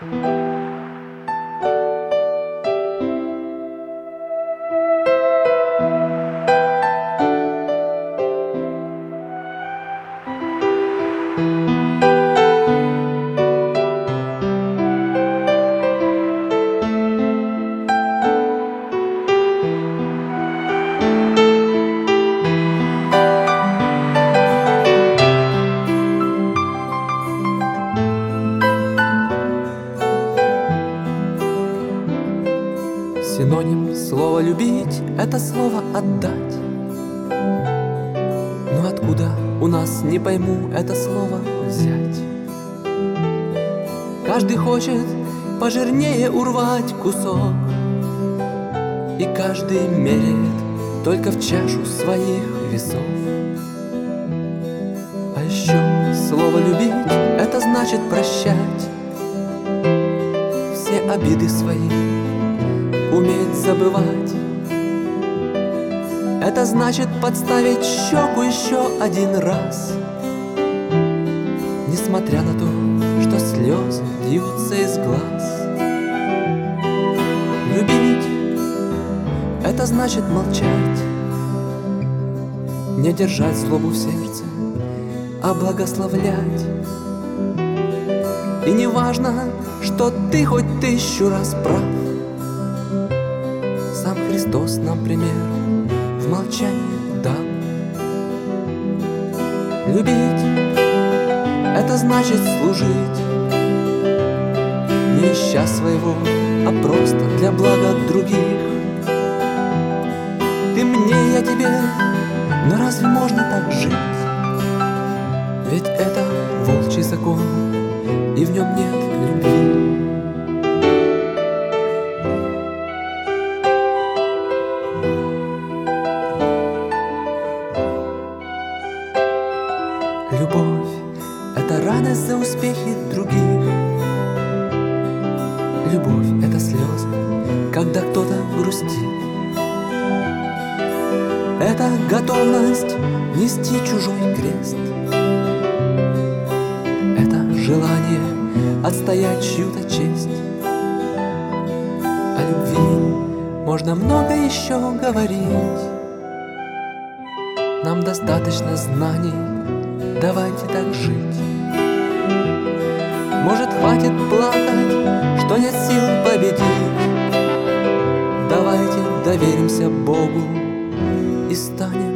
Синоним слова «любить» — это слово «отдать». Но откуда у нас, не пойму, это слово взять? Каждый хочет пожирнее урвать кусок, и каждый меряет только в чашу своих весов. А еще слово «любить» — это значит прощать все обиды свои, уметь забывать. Это значит подставить щеку еще один раз, несмотря на то, что слезы льются из глаз. Любить — это значит молчать, не держать злобу в сердце, а благословлять. И не важно, что ты хоть 1000 раз прав, сам Христос нам пример в молчании дал. Любить — это значит служить, не ища своего, а просто для блага других. Ты мне, я тебе, но разве можно так жить? Ведь это волчий закон, и в нем нет любви. Любовь — это радость за успехи других. Любовь — это слезы, когда кто-то грустит. Это готовность нести чужой крест. Это желание отстоять чью-то честь. О любви можно много еще говорить. Нам достаточно знаний, давайте так жить. Может, хватит плакать, что нет сил победить. Давайте доверимся Богу и станем